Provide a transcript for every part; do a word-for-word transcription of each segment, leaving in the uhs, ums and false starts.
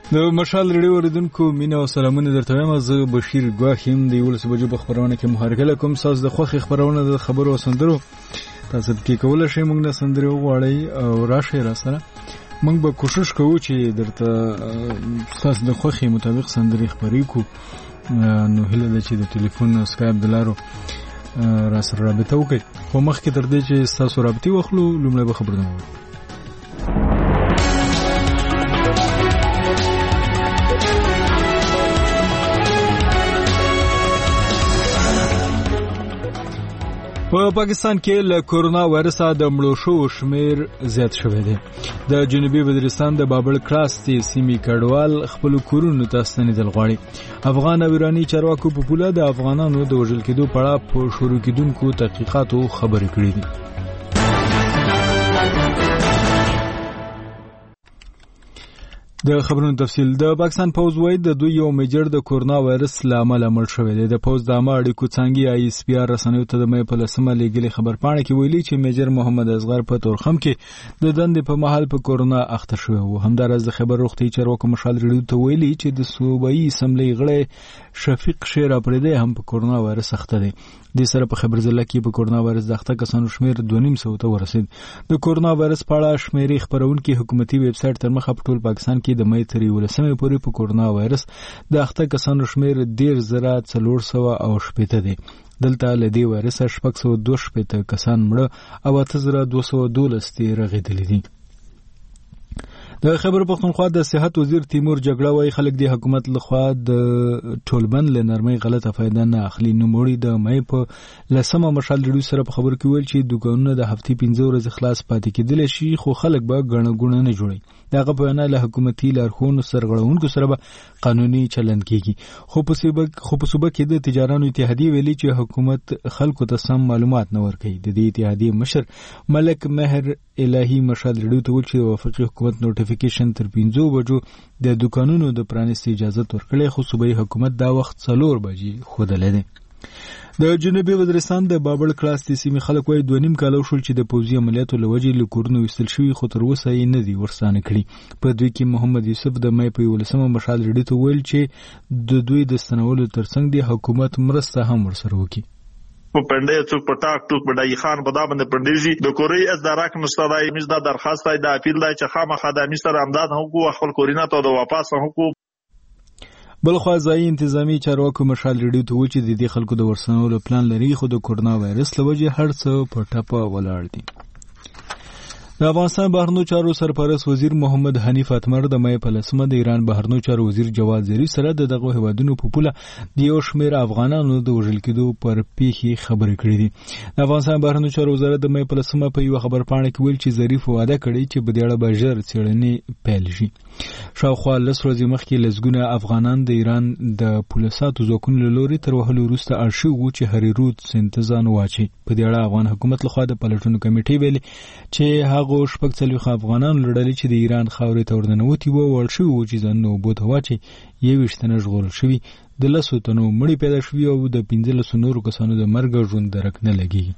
د مشال ریډیو اوریدونکو مینه او سلامونه درته وایم. زه بشیر ګواخ یم د یولس بجو په خبرونه کې محرکه کوم. تاسو د خوښ خبرونه د خبرو او سندرو تاسو کې کولای شئ موږ نه سندري وغواړئ او راشئ را سره. موږ به کوشش کوو چې درته تاسو د خوښ مطابق سندري خبرې کو. نو هله ده چې د ټلیفون او اسکایپ د لارو را سره رابطه وکړئ. خو مخکې تر دې چې تاسو رابطې واخلو لومړی به خبرونه وکړو. په پاکستان کې له کورونا وایرس د مړو شو شمیر زیات شوی دی. د جنوبي وزیرستان د بابل کراستي سیمې کډوال خپل کورونو ته ستنېدل غواړي. افغان او ایرانی چارواکو په پوله د افغانانو د وژل کېدو په اړه په شروع کېدونکو تحقیقاتو خبرې کړې دي. د خبرونو تفصیل. د پاکستان پوز وایي د دوی یو میجر د کورونا وایرس له امله مړ شوی دی. د پوز د عامه اړیکو څانګې آی اس پی آر رسنیو ته د مې په لسمه لیږلې خبرپاڼه کې ویلي چې میجر محمد اصغر په تورخم کې د دندې په مهال په کورونا اخته شوی و. همدارس د خبر روغتي چارواکو مشال ریډیو ته ویلي چې د صوبایي اسمبلی غړی شفیق شیر اپریدی هم په کورونا وایرس اخته دی. د سره په خبر ځله کې په کورونا وایرس د اخته کسانو شمیر دوه نیم سوه ته ورسید. د کورونا وایرس په اړه شمیرې خبرونکي حکومتي ویب سټ تر مخه په ټول پاکستان کې د مې تر یولسمې پورې په کورونا وایرس د اخته کسانو شمیر ډیر زره څلور سوه او شپېته دی. دلته له دې وایرس شپږ سوه دوه شپېته کسان مړه او اته زره دوه سوه دولس تیر رغېدلي دي. د خبر پښتونخوا د صحت وزیر تیمور جګړه وايي خلک د حکومت لخوا د ټولبند له نرمۍ غلطه فائدہ نه اخلي. نوموړي د مې په لسمه مشال ریډیو سره په خبر کې ویل چې دکانونه د هفتې پنځه ورځې خلاص پاتې کېدل شي خو خلک به ګڼه ګوڼه نه جوړي. دغه په وینا له حکومتي لارښوونو سرغړونکو سره به قانوني چلند کیږي. خو په صوبه خو په صوبه کې د تجارانو اتحادیه ویلي چې حکومت خلکو ته سم معلومات نه ورکوي. د دې اتحادیه مشر ملک مهر الهی مشال ریډیو ته ویل چې وفاقي حکومت نوټیفیکیشن تر پنځو بجو د دکانونو د پرانیستي اجازه ورکړي خو صوبایي حکومت دا وخت څلور بجې ښودلی دی. د جنوبي وزیرستان د بابل کراستي سیمې خلک وايي دوه نیم کاله شول چې د پوځي عملیاتو له وجې له کورونو ویستل شوي خو تر اوسه یې نه دي ورستانه کړي. په دوی کې محمد یوسف د مې په یولسمه مشال ریډیو ته ویل چې د دوی د ستنولو ترڅنګ د حکومت مرسته هم ورسره وکړي. په پندې څوک پټاک ټوک بډای خان په دا باندې پندېږي د کوري از دراک مستدای مز دا درخواست د اپیل دی چې خامخا د مستر امداد حقوق خپل کورینا ته د واپس حقوق. بلخوا ځای انتظامی چارواکو مشال ریډیو ته و چې د دې خلکو د ورسنولو پلان لري خو د کورونا وایرس له وجې هر څه په ټپه ولاړ دي. د افغانستان بهرنیو چارو سرپرست وزیر محمد حنیف اتمر د مې په لسمه د ایران بهرنیو چارو وزیر جواد ظریف سره د دغه هیوادونو په پوله د یو شمېر افغانانو د وژل کېدو پر پیښې خبرې کړې دي. د افغانستان بهرنیو چارو وزارت د مې په لسمه په یو خبرپاڼه کې ویل چې ظریف وعده کړې چې په دې اړه به ژر څېړنې پیل شي. شاوخوا لس ورځې مخکې لسګونه افغانان د ایران د پولیساتو ځواکونو له لوري تر وهلو وروسته اړ شوي وو چې هریرود سیند ته ځان واچوي. په دې اړه افغان حکومت لخوا د پلټنو کمیټې ویلې چې هغو شپږ څلوېښت افغانان لړلې چې د ایران خاورې ته ورننوتي وو وړ شوي وو چې ځانونه اوبو ته واچوي. یوویشت تنه ژغورل شوي، د لسو تنو مړي پیدا شوي او د پنځلسو نورو کسانو د مرګ ژوند درک نه لګېږي.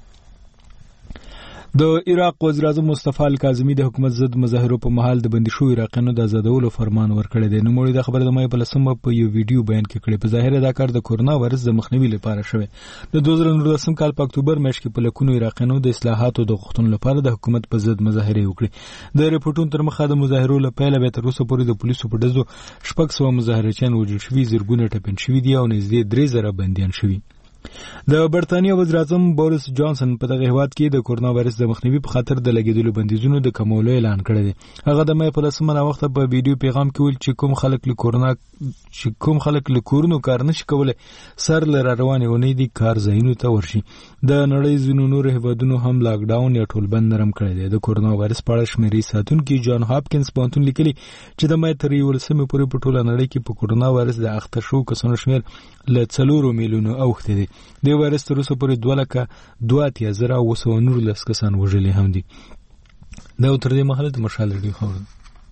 د عراق وزیر اعظم مصطفی الکاظمي د حکومت ضد مظاهرو په مهال د بندي شوو عراقیانو د آزادولو فرمان ورکړی دی. نوموړي دا خبره د مې په لسمه په یو ویډیو بیان کې کړې. په ظاهره دا کار د کورونا وایرس د مخنیوي لپاره شوی. د دوه زره نولسم کال په اکتوبر میاشت کې په لکونو عراقیانو د اصلاحاتو د غوښتنو لپاره د حکومت په ضد مظاهرې وکړې. د ریپورټونو تر مخه د مظاهرو له پیله به تر اوسه پورې د پولیسو په ډزو شپږ سوه مظاهرچیان وژل شوي، زرګونه ټپیان شوي دي او نږدې درې زره بندیان شوي. د برتانیا وزیر اعظم بوریس جانسن په دغه هیواد کې د کورونا وایرس د مخنیوي په خاطر د لګیدلو بندیزونو د کمولو اعلان کړی دی. هغه د مې په لسمه وخت په ویډیو پیغام کې ویل چې کوم خلک له کورونا چې کوم خلک له کورونو کار نشي کولای سر له روانې ونې دي کار ځایونو ته ورشي. د نړۍ ځینو نورو هیوادونو هم لاک ډاون یا ټولبند نرم کړی دی. د کورونا وایرس په اړه شمیرې ساتونکي جان هاپکینز پوهنتون لیکلي چې د مې تر یولسمې پورې په ټوله نړۍ کې په کورونا وایرس د اخته شوو کسانو شمېر له څلورو میلیونو اوښتی دی. د وایرس تر اوسه پورې دوه لکه دوه اتیا زره اوه سوه نولس کسان وژلي هم دي. دا تر دې مهاله د مشال ریډیو خبر.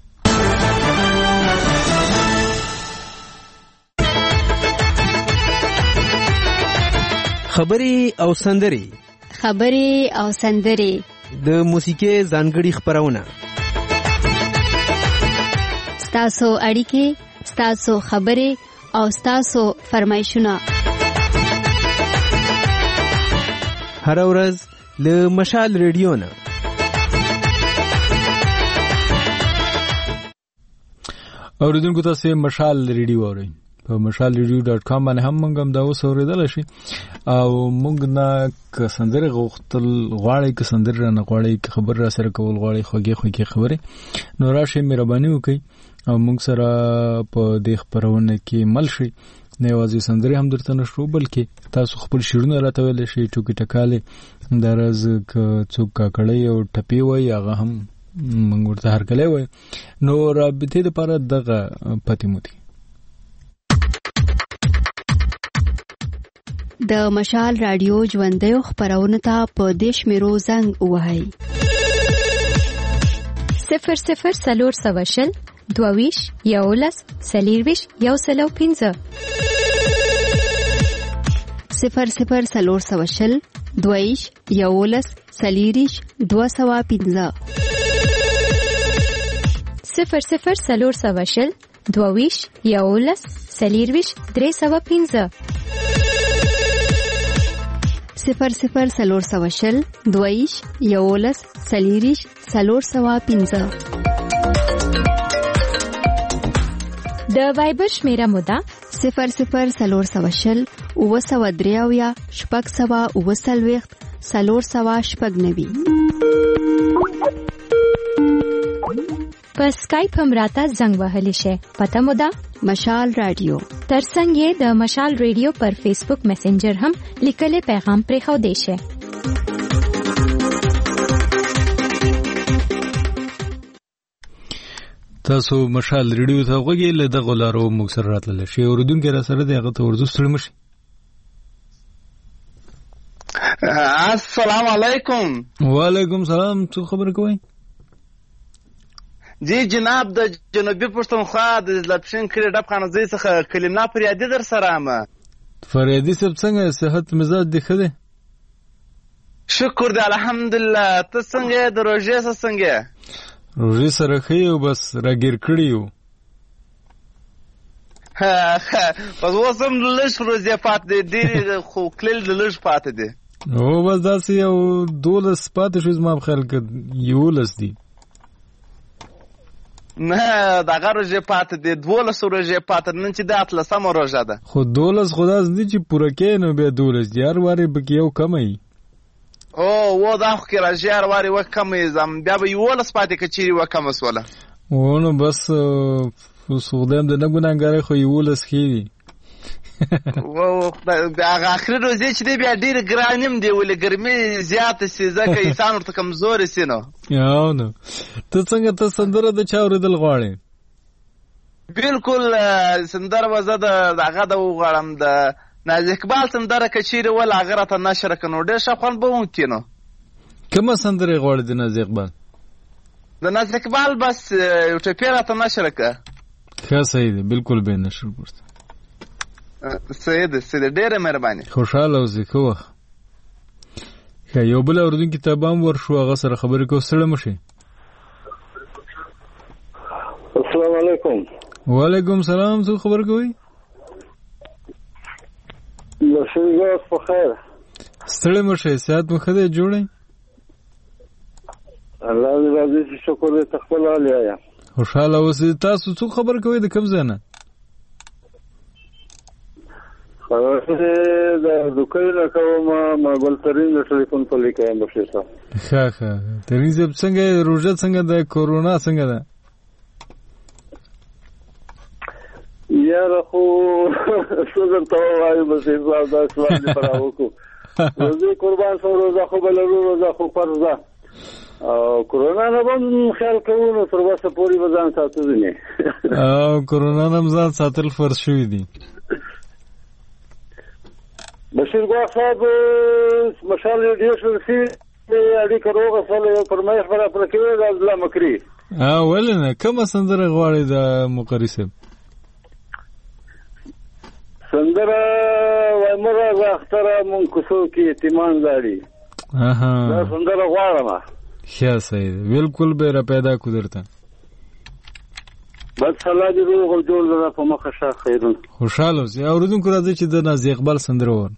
خبرې او سندرې خبرې او سندرې د موسیقۍ ځانګړي خپرونه ستاسو اړیکې ستاسو خبرې او ستاسو فرمایشونه هر ورځ له مشال ریډیو نه. اوریدونکو تاسو مشال ریډیو اورئ په مشال ریډیو ډاټ کام باندې هم موږ هم دا اوس اوریدل شي او موږ نه کسندره غوښتل غواړي کسندره نه غواړي خبر را سره کول غواړي خوږی خوږی خبره نو راشه مهرباني وکړئ او موږ سره په دې خبرونه کې مل شي. نه یوازې سندري هم درته نشو بلکې تاسو خپل شعرونه راته ویل شي ټوکی ټکاله درز ک څوک کړي او ټپی وای هغه هم موږ ورته هرکلی وای نو رابطه لپاره دغه پتی موتی د مشال رادیو ژوندۍ خبرونه ته په دیش میرو زنګ وهاي صفر صفر سلور سواشل دوویش یولس سلیرویش یو سلو پینزه صفر صفر سلور سواشل دوویش یولس سلیریش دو سوا پینزه صفر صفر سلور سواشل دوویش یولس سلیرویش درې سوا پینزه صفر صفر سلور سواشل دویش یولس سلیریش سلور سوا پینزه. د وایبر شمیره مودا صفر صفر سلور سواشل اوه سوا دریاویا شپږ سوا اوه سلویخت سلور سوا شپږ نوي. په سکایپ هم راته زنګ وهلی شي پته مودا مشال رادیو ترڅنګ یې د مشال رادیو پر فیسبوک میسنجر هم لیکلي پیغام پرې خو دی شي. تاسو مشال رادیو ته وګورئ له دغه لارو موږ سره راتلل شي اوردونکو را سره دغه ته ورزو ستړي مشي. السلام علیکم. وعلیکم سلام. څه خبر کوئ؟ جی جناب د جنوبي پښتونخوا د لپشن کړي ډب خانزي څخه کلمنا فریادي در سره ما فریادي سب څنګه صحت مزاج دی خده؟ شکر دی الحمدلله. ته څنګه د روزې سره څنګه؟ روزې سره خيو بس راګیر کړیو. ها ها پس وسم لږ روزې پات دی ډیر خو کلیل لږ پات دی. او بس داسې یو دولس پات شو زما په خیال کې یو لس دی. نه دغه روزه پات دي دولس روزه پات نن چې د اتلسم روزه ده خو دولس خداز دي چې پوره کې نو به دولس یار واره بک یو کمای او و دا خو کې راځي یار واره و کمای زم بیا به یو لس پاتې کچيري و کم وسوله ونه بس سودم د نه ګناګار خو یو لس خېری و هغه اخر روزه چې دی بیا ډیر ګرانیم دی ولې ګرمي زیات سي ځکه انسان ورته کمزور سي نو یاو نو ته څنګه ته سندره د چا اوریدل غواړې؟ بالکل سندره وزه د هغه د وغړم د ناز اقبال سندره کچيري ول هغه راته نشر کنو ډیر شخوان به مونږ کینو. کومه سندره غواړې د ناز اقبال؟ د ناز اقبال بس یو ټپی راته نشر که ښه صحیح دی بالکل به نشر ورته سید سید ډیره مهرباني. خوشاله اوسې ښه وخت. ښه یو بل اورېدونکي ته به هم ورشو هغه سره خبرې کوو ستړی مه شئ. السلام علیکم. وعلیکم سلام. څوک خبر کوئ؟ لښیګاس په خیر. ستړی مه شئ صحت مو ښه دی جوړئ؟ الله دې راضي شي شکر دې ته خپل حال یایا. خوشاله اوسئ. تاسو څوک خبر کوئ د کوم ځای نه؟ خبره د دوکۍ نه کوم ما ګل ترین د ټلیفون په لیکایم بشیر صاحب. ښه ښه ترین صاحب څنګه روژه څنګه ده کورونا څنګه ده؟ یاره خو څه درته ووایم بشیر صاحب دا سوال دې په راوکړو. روزې قربان شو روزه خو به لرو روزه خو فرض ده او کورونا نه به هم خیال کوو نو تر وسه پورې به ځان ساتو ځینې او کورونا نه هم ځان ساتل فرض شوي دي. بشیر ګواښ صاحب مشال ریډیو شرسي اړیکه روغه سوله یو فرمایش به راپره کوي د عبدالله مکري. ولې نه کومه سندره غواړې د مقري صاحب؟ سندره وای مه راځه اختره مونږ کوڅو کې یتیمان لاړي دا سندره غواړم. ښه صحیح ده بالکل به را پیدا کو درته. بس الله دې روغ او جوړ زړه په مخه ښه خیرونه. خوشحاله اوسئ. اورېدونکو راځئ چې د نازي اقبال سندره وواورو.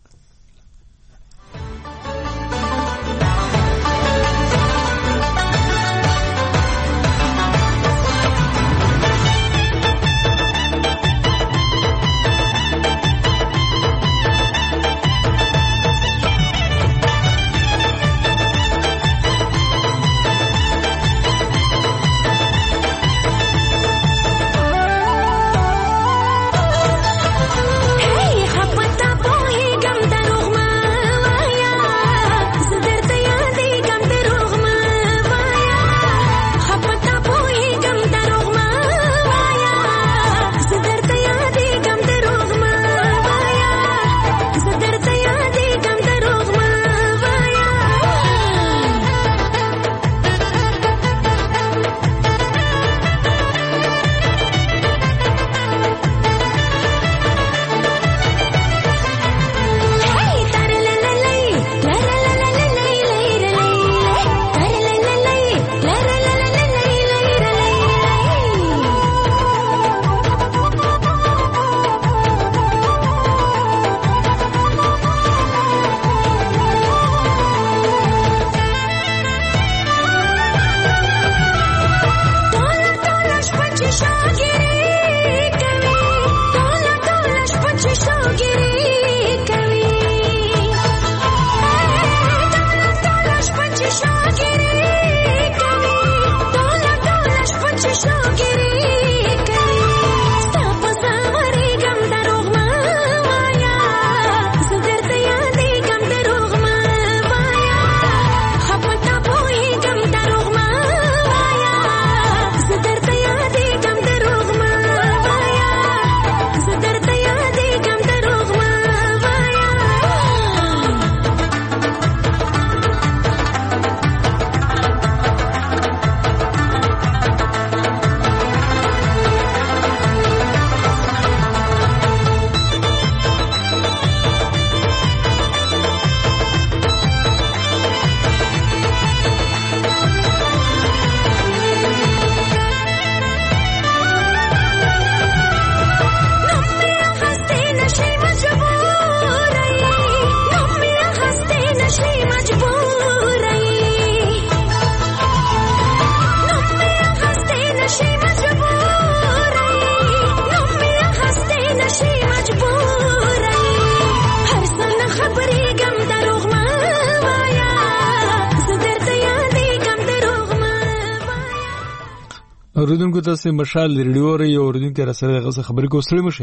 اوریدونکو تاسو مشال ریډیو ری اوریدونکو را سره غوښه خبرې کوستلې مشي.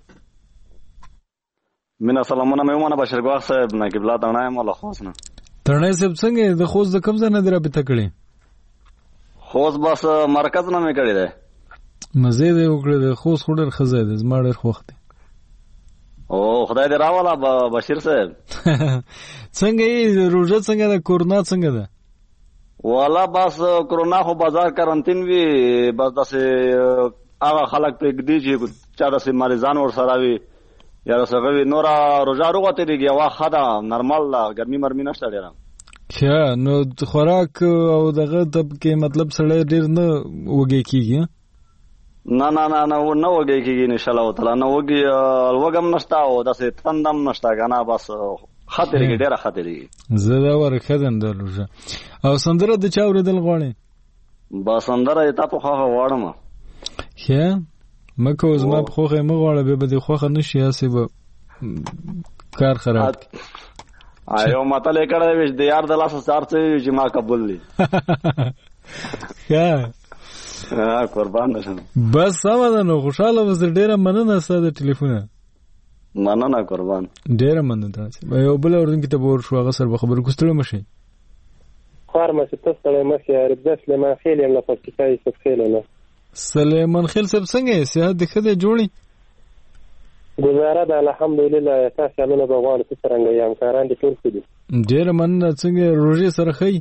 مینا سلامونه مېمونه بشرګواه صاحب نه قبله تڼای مولا خوسنه. تڼای صاحب څنګه د خوست د کوم ځای نه درابطه کړې؟ خوست بس مرکز نه مې کړی دی. مزه دې وکړه د خوست خورر خزه دې زما ډېر خوښ دی. او خدای دې راواله بشیر صاحب. څنګه یې روزه څنګه ده کورونا څنګه ده؟ والا بس کورونا خو بازار کرنټین وی بس داسې هغه خلک پرېږدي چې چا داسې مریضان ورسره وي یا داسې هغه وي نوره روژه روغه تېرېږي هوا ښه ده نرمل ده ګرمي مرمي نشته ډېره. ښه نو خوراک او دغه طب کې مطلب سړی ډېر نه وږی کېږي؟ نه نه نه نه نه وږی کېږي انشاءالله تعالی نه وږي لوږه هم نشته او داسې تند هم نشته که نه بس ښه تېرېږي ډېره ښه تېرېږي. زه دا وره ښه دم د روژه. او سندره د چا اورېدل غواړې؟ به سندره یې تا په خوښه غواړم. ښه مه کوه زما په خوښه یې مه غواړه بیا به دې خوښه نه شي هسې به کار خراب یو متل یې کړی وي چې د یار د لاسه څه هر څه وي چې ما قبول دي. ښه قربان نه شم. بس سمه ده نو خوشحاله اوسه. ډېره مننه ستا د ټلیفونه. مننه قربان. ډېره مننه تاسې. یو بل اورېدونکي ته به ورشو هغه سره به خبرې کوو ستړی مه شئ. فارماسي ته ستړی مه شئ. ربزه سلیمان خیل یم له پکتیکا یوسف خیل نه. سلیمان خیل صاحب څنګه یې صحت دې ښه دی جوړې؟ ګزاره ده الحمدلله. تاسې حالونه به غواړو څه څرنګه یې همکاران دې ټول ښه دي؟ ډېره مننه. څنګه روژې سره ښه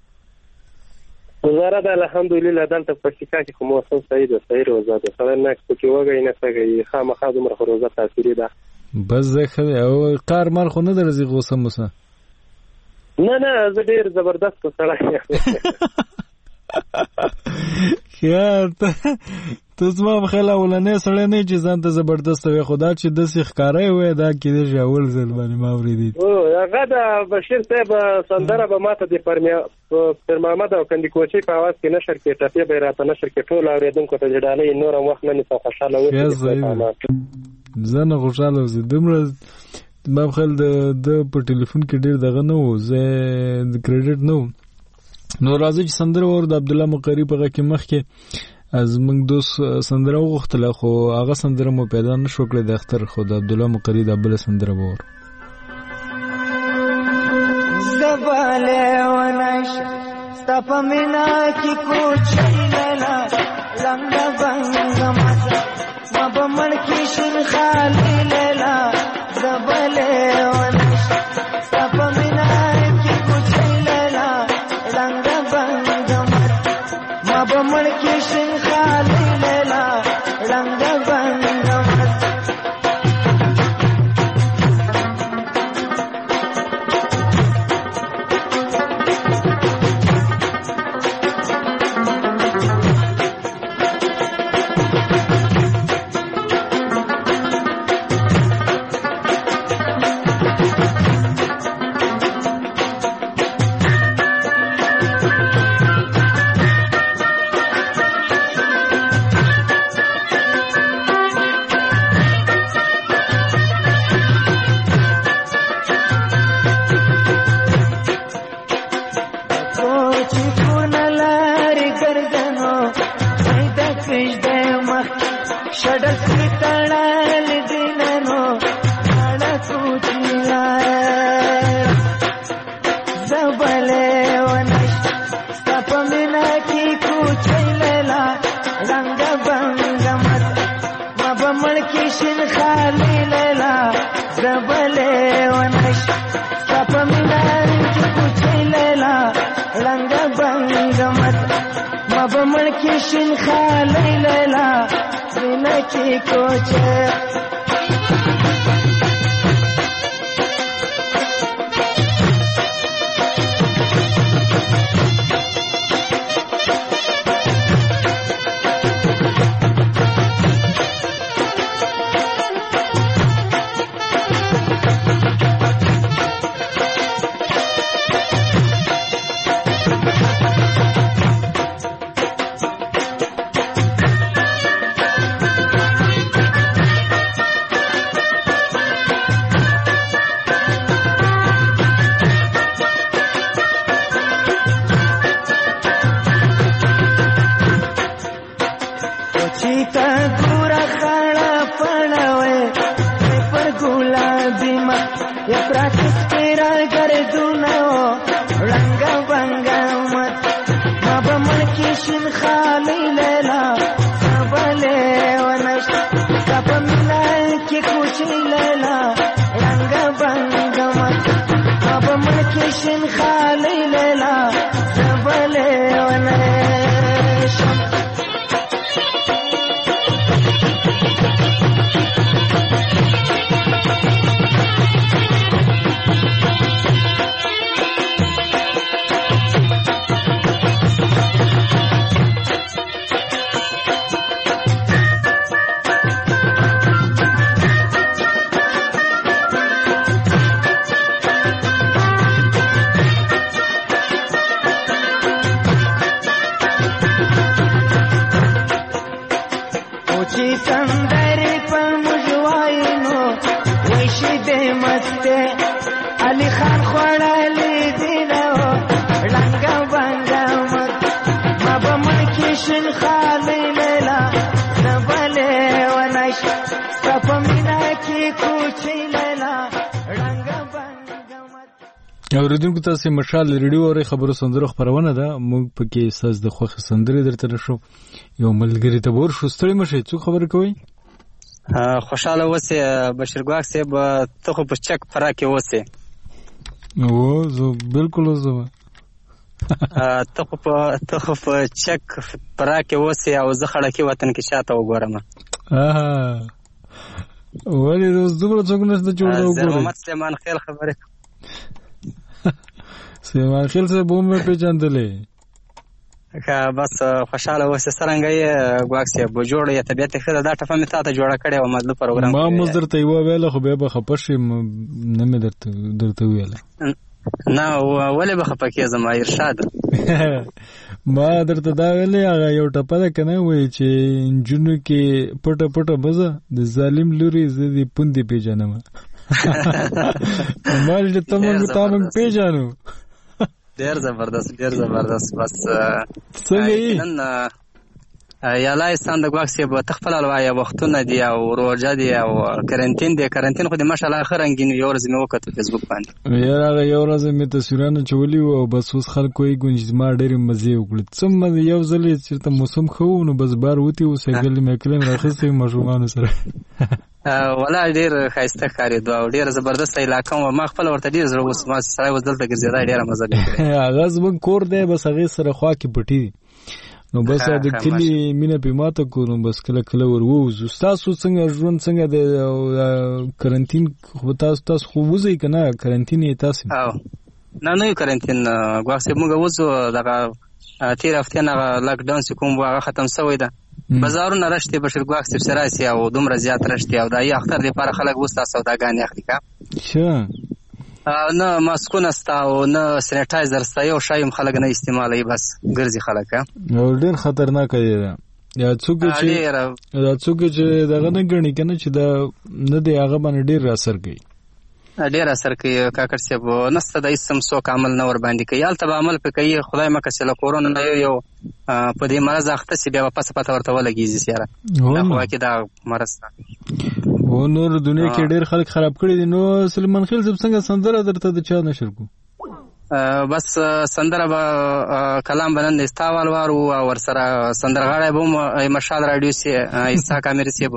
گزاره ده الحمدلله. دلته په پکتیکا کې خو موسم صحیح ده صحیح روزه ده سړی نه پکې وږی نه څږی خامخا دومره خو روزه تاثیري ده. بس زه ښه دی. او قار مال خو نه درځي غوسه موسه؟ نه نه زه ډېر زبردست سړی یم. ښه ته زما په خیال اولنی سړی نه چې ځان ته زبردست وي، خو دا چې داسې ښکاری وی دا کېدای شي اول ځل باندې ما اورېدي. هغه د بشیر صاحب سندره به ما ته د پیر محمد او کندیکوچي په اواز کې نشر کې ټپې به یې راته نشر کې ټول اورېدونکو ته چې ډالۍ نور هم وخت نه نیسم خوشحاله اوسئ. زه نه خوشحاله اوسئ. دومره ما په خیال د په ټلیفون کې ډېر دغه نه و، زه د کریډټ نه و. نو راځئ چې سندره واورو د عبدالله مقري په غږ کې. مخکې زموږ دوست سندره وغوښتله خو هغه سندره مو پیدا نه شو کړی د اختر، خو د عبدالله مقري دا بله سندره به واورو. زباله ونش ستا په مینا کې کوچۍ لیلا لنګه بنګه مزه ما به مړ کې شین خالي لیلا. زباله ونش ستا په مینا کې کوچۍ لیلا لنګه بنګه مزه ما به مړ کې شین خالي لیلا لنګه بنګه مزه. اوریدونکو تاسو مشال ریډیو اوري خبرو سندرو خبرونه ده. موږ پکې ساز د خوخه سندرې درته نشو یو ملګری ته ور شو ستړي مشه څو خبر کوي. خوشاله اوسه بشیر ګواک صاحب ته خو په چک فرا کې اوسه. او زه بالکل زه ته خو په ته خو په چک فرا کې اوسه او زه خړه کې وطن کې شاته وګورم. اه ولې روز دومره څنګه نشته جوړ دا وګورم. محمد سلیمان خیل خبره سلیمان خیل سے بوم میں پہچاندلے که بس خوشحاله اوسې څرنګه یې ګواک صاحب جوړ یې طبیعت یې ښه ده دا ټپه مې تا ته جوړه کړې وه مطلب پروګرام ما مز درته یوه ویله خو بیا به خفه شي نه مې درته درته ویله نه ولې به خفه کېږم ارشاد ما درته دا ویلې هغه یو ټپه ده که نه وایي چې نجونو کې پټه پټه مزه د ظالم لورې زه دې پوندې پېژنم ما چې ته موږ تا موږ پېژنو ډېر زبردست ډېر زبردست بس څنګه یې یالایستان د ګواک صاحب ته خپله وایه وختونه دي او روژه دي او کرنتین دی کرنتین خو د ماشاءالله ښه رنګین یو ورځ مې وکتل فیسبوک باندې یار هغه یو ورځ مې تصویرونه چولي وو او بس اوس خلکو یې ګونج زما ډېرې مزې وکړې څه مزې یو ځل یې چېرته موسم ښه و نو بس بار وتې و سایکل میکل مې راخیستی ماشومانو سره ولا ډېر ښایسته ښکارېدو او ډېره زبردسته علاقه وه ما خپله ورته ډېر زړه اوس ما سړی اوس دلته ګرځېدی ډېره مزه مې هغه زموږ کور دی بس هغې سره خوا کې پټي دي نو بس د کلي مینه پې ماته کړو نو بس کله کله ور ووځو ستاسو څنګه ژوند څنګه دی کرنتین خو تاسو تاسو خو وځئ که نه کرنتین یې تاسې نه نه یو کرنتین ګواک صاحب موږ وځو دغه تېر هفتې نه هغه لاکډاون چې کوم و هغه ختم شوی ده بازارونه رشت دی بشیر ګواک صاحب چې راسي او دومره زیات رشت دی او د ای اختر دپاره خلک اوس دا سوداګانې اخلي که ښه نه ماسکونه سته او نه سینیټایزر سته یو شی هم خلک نه استعمالوي بس ګرځي خلک او ډېر خطرناکه دی دا یا څوک چې دا څوک چې دغه نه ګڼي که نه چې دا نه دی هغه باندې ډېر اثر کوي ډېر اثر کوي کاکړ صاحب نسته د هېڅ هم څوک عمل نه ورباندې کوي هلته به عمل پرې کوي خدای مکړه چې له کورونا نه یو یو په دې مرض اخته سي بیا به پسه پته ورته ولګېږي سیاره دا خو واقع دا مرض ده او نور دنیا کې ډېر خلک خراب کړي دي نو سلیمان خېل صاحب څنګه سندره درته د چا نشر کو بس سندره به کلام به نن د ستا والوار و او ورسره سندرغاړی به هم مشال راډیو سي عیسی کامري صاحب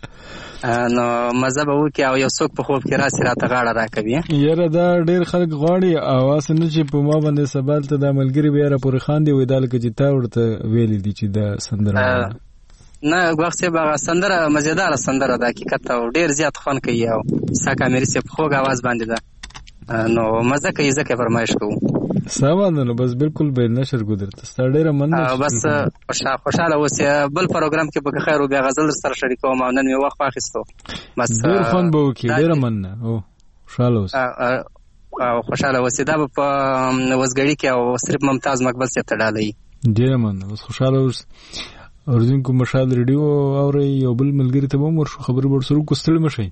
نو مزه به وکړي او یو څوک په خوب کې راسي راته غاړه راکوي یاره دا ډېر خلک غواړي او هسې نه چې په ما باندې سبا هلته دا ملګري به یاره پورې خاندي وایي دا لکه چې تا ورته ویلي دي چې دا سندره نه ګواک صاحب هغه سندره مزېداره سندره ده حقیقت او ډېر زیات خوند کوي او عیسی کامري صاحب خوږ اواز باندې ده نو مزه کوي ځکه فرمایش کوو سمه ده نو بس بالکل به نشر کو درته ستا ډېره مننه بس خوشحاله اوسې بل پروګرام کې به خیر و بیا غزل سره شریکوم او نن مې وخت واخیستو بس ډېر خوند به وکړي ډېره مننه او خوشحاله اوسې او خوشحاله اوسې دا به په وزګړي کې او صرف ممتاز مقبل صاحب ته ډالۍ ډېره مننه بس خوشحاله اوسې اوریدونکو مشال ریډیو اورئ یو بل ملګري ته به هم ورشو خبرې به ورسره وکړو ستړي مه شئ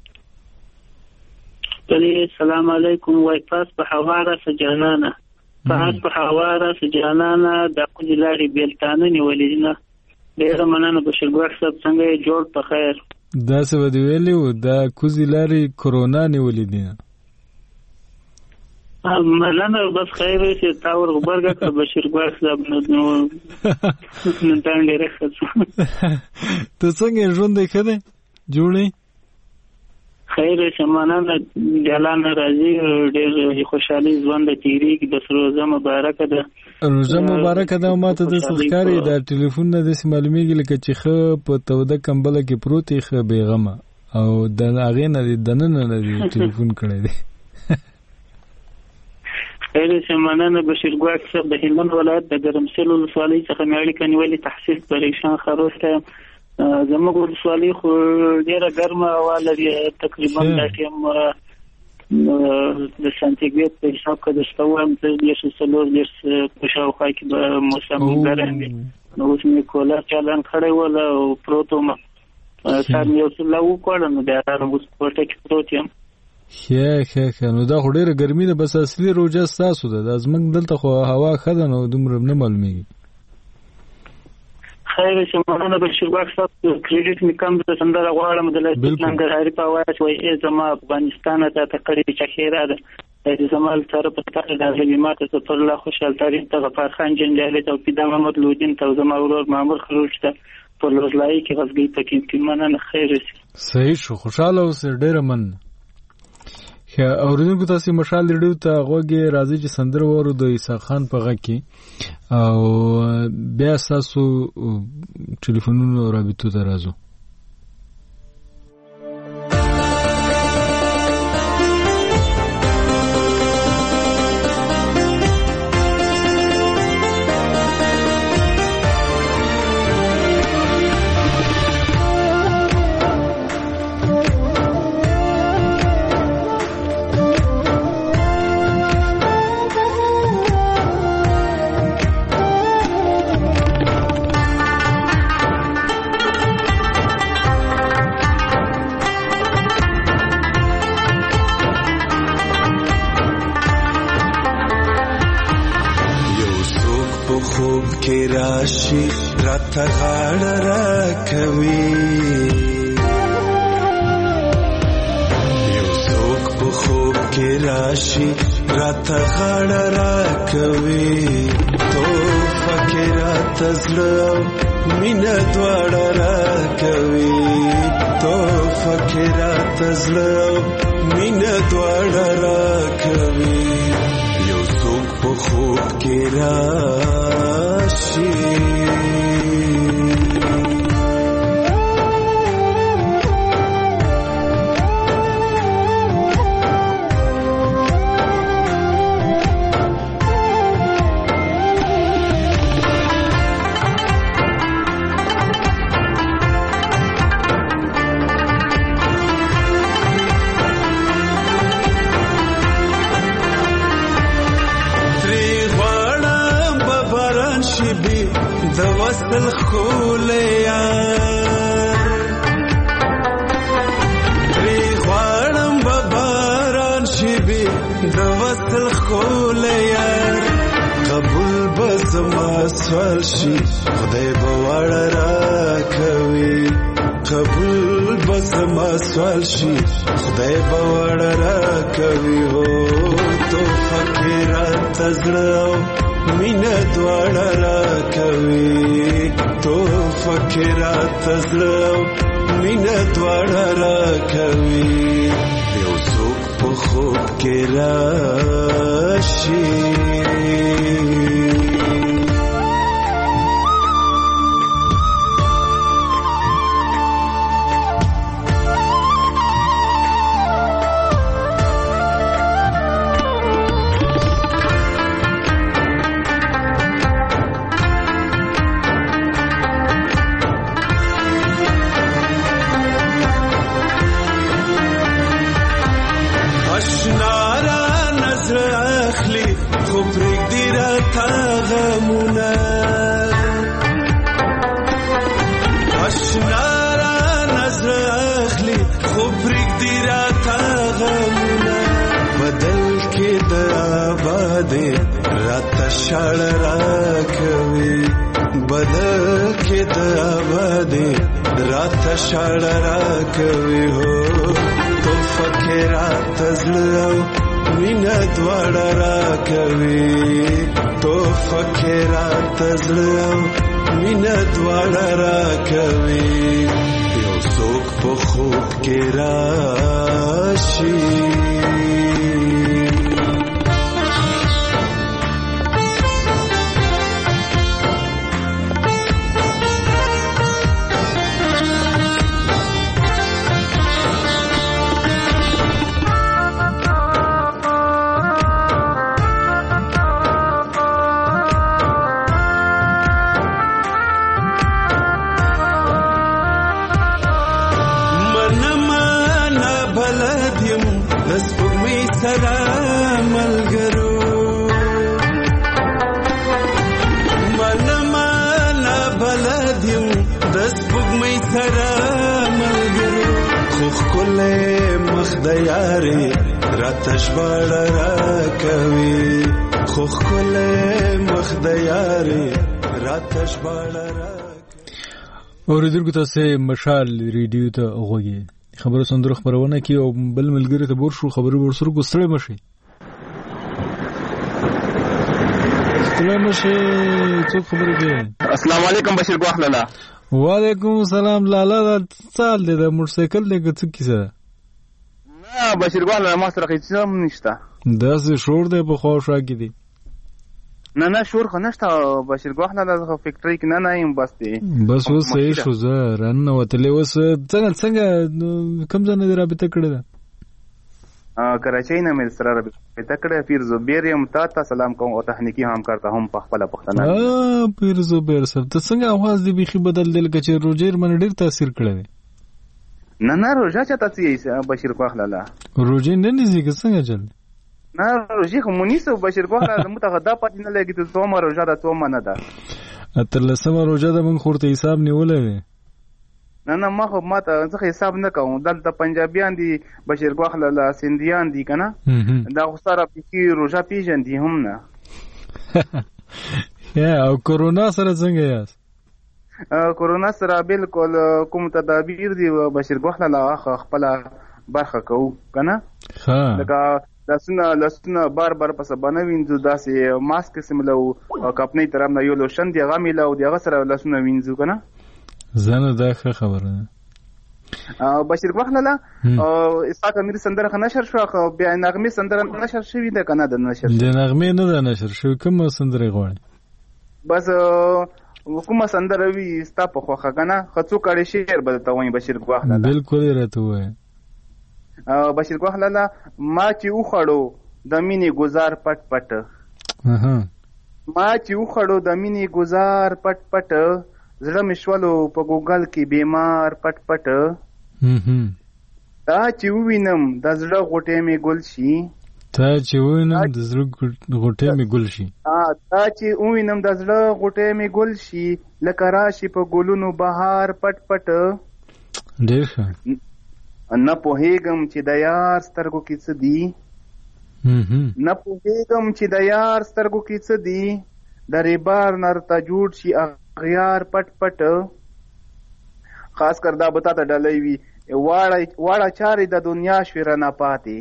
السلام علیکم وای پاس په حواره سجانانه پاس په حواره سجانانه د کوزي لارې بیلتانه نیولې نه ډېره مننه بشیر ګواک صاحب څنګه یې جوړ په خیر داسې به دې ویلي وو دا کوزي لارې کرونا نیولې دي نه مننه بس خیر چې تا ور غبرګه کړه بشیر ګواک صاحب نو نن تا ډېره ښه ته څنګه ژوند دې ښه دی جوړې خیر شمانه جلان راځي ډېر خوشحالي ژوند تیریږي د روزه مبارکه ده روزه مبارکه ده ما ته د ښکاري د ټلیفون نه داسې معلومیږي لکه چې ښه په توده کمبله کې پروت یې ښه بېغمه او د هغې نه د دننه نه دې ټلیفون کړی دی خیر شمانه بشیر ګواک صاحب د هلمند ولایت د ګرمسیر ولسوالۍ څخه مې اړیکه نیولې تحصیل پریشان خروش ته زموږ ولسوالۍ خو ډېره ګرمه هوا لري تقریبا دا ټیم د سانتیګریډ په حساب کې د شپه وایم دېرش څلور دېرش په شاوخوا کې به موسم ګرم وي نو اوس مې کولر چالان کړی وله او پروت وم سر مې یو څه لا وکړه نو بیا راغلم اوس کوټه کې پروت یم ښه ښه ښه نو دا خو ډېره ګرمي ده بس اصلي روژه ستاسو ده دا زموږ دلته خو هوا ښه ده نو دومره نه معلومېږي خیر شمانه بشیر ګواک صاحب کریډټ مې کم د سندره غواړم د لایسنس ننګرهاري په اواز وایي ای زما افغانستان ته ته کړې چخیره ده ای زما سره په تاسو د کلمات ته پر الله خوشحال تاریخ ته غفار خان جنجالي ته پیدا محمد لودین ته زما ورور مامور خروج ته په لوزلای کې غزګي پکې کې مننه خیر شي صحیح شو خوشاله اوسې ډېره مننه اوریدونکو تاسو مشال ریډیو ته غوږی راځي چې سندره وورو د عیسی خان په غږ کې او بیا تاسو ټلیفونونو رابطو ته راځو کې راشي راته غاړه راکوي یو څوک په خوب کې راشي راته غاړه راکوي توفه کې راته زړه مینه دواړه راکوي توفه کې راته زړه مینه دواړه راکوي یو څوک په خوب کې راشي د وصل خولیا ری غواړم به باران شي بي د وصل خولیا قبول به زما سوال شي خدای به وړه راکوي قبول به زما سوال شي خدای به وړه راکوي هو توفه کې راته زړه مینه دواړه راکوي توفه کې راته زړه مینه دواړه راکوي یو څوک په خوب کې راشي شړ راکوي بدل کې د آبادي رات شړ راکوي هو تو فکرات زلو مینه دواړه راکوي تو فکرات زلو مینه دواړه راکوي یو څوک په خوب کې راشي یاري راتش باړه راکوي خو خپل مخ د یاري راتش باړه راکوي اوریدونکو تاسو مشال ریډیو ته غوږی خبرو سندرو خبرونه کی او بل ملګری ته بور شو خبرو ورسره کوستړې مشي ستړې مشي څو خبرې دي السلام علیکم بشیر ګوخ لالا وعلیکم السلام لالا څال دې د موټر سایکل دغه څه کیسه نه بشیر ګوخ لالا ما سره هیڅ هم نشته داسې شور دی په خوا شا کې دی نه نه شور خو نشته بشیر ګوخ لالا خو فیکټری کې نه نه یم بس دی بس اوس صحیح شو زه رن وتلې اوس څنګه څنګه کوم ځای نه رابطه کړې ده کراچۍ نه مې سره رابطه کړې پیر زبیر یم تا ته سلام کوم او تخنیکی همکار ته هم په خپل پښتنه اه پیر زبیر سره ته څنګه आवाज دی بيخي بدل دل کچې روجر من ډیر تاثیر کړی نه نه روجا چاته سی بشیر ګوخ لالا روجي نه نيږي څنګه چل نه روجي خو مونیسو بشیر ګوخ لالا مته غدا پاتې نه لګی ته څومره روجا ده څومره نه ده اتر لسمه روجا ده مونږ خورته حساب نیولې نه نه ما خو ماته څه حساب نه کوم دلته پنجابیان دي بشیر ګوخ لالا سندیان دي کنه دا خو سره پکې روجا پیژن دي هم نه یا او کورونا سره څنګه یاست؟ کورونا سره بالکل کوم تدابیر دی بشیر ګوخله لا خپل برخه کوو کنه لکه لاسونه لاسونه بار بار په سبانه وینځو داسې ماسک سملو کپنې طرف نه یو لوشن دی هغه میلاو دی هغه سره لاسونه وینځو کنه زنه دا ښه خبره ده. بشیر ګوخله لا اسحاق امیر سندره نشر شو خو بیا نغمه سندره نشر شوې ده کنه د نشر د نغمه نه ده نشر شو کوم سندره غواړي بس کومه سندره وی ستا په خوخه کنه خڅو کړي شعر بدته وای بشیر ګوخله بالکل راته وای بشیر ګوخله ما چې وخړو د مینې گزار پټ پټ ما چې وخړو د مینې گزار پټ پټ زړه مشولو په ګوګل کې بیمار پټ پټ تا چې وینم د زړه غوټې می ګل شي تا چې وینم د زړه غوټې می ګل شي تا چې وینم د زړه غوټې می ګل شي لکه راشي په ګلونو بهار پټ پټ ډېر ښه نه پوهېږم چې د یار سترګو کې څه دي نه پوهېږم چې د یار سترګو کې څه دي د ریبار نرته جوړ شي اغیار پټ پټ خاص کر دا بتا ته ډلې وي واړه چارې د دنیا شویره نه پاتې